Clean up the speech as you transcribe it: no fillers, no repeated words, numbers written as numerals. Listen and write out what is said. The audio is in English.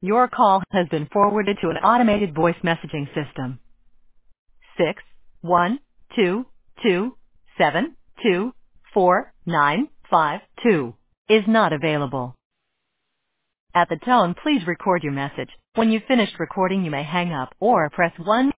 Your call has been forwarded to an automated voice messaging system. 612272495 is not available. At the tone, please record your message. When you've finished recording, you may hang up or press 1